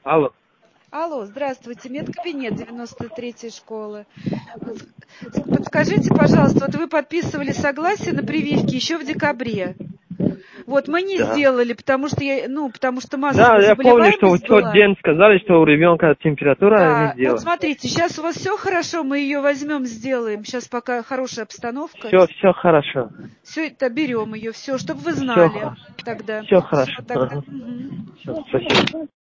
Алло. Алло, здравствуйте, медкабинет 93-й школы. Подскажите, пожалуйста, вот вы подписывали согласие на прививки еще в декабре. Вот мы не Да. сделали, потому что Да, массовая я помню, что в заболеваемость тот была. день сказали, что у ребенка температура, не Да, вот сделали. смотрите, сейчас у вас все хорошо, мы ее возьмем, сделаем. Сейчас пока хорошая обстановка. Все хорошо. Все это берем ее, все, чтобы вы Все знали тогда. все Все хорошо. тогда. Ага. Мгм. Всё, спасибо.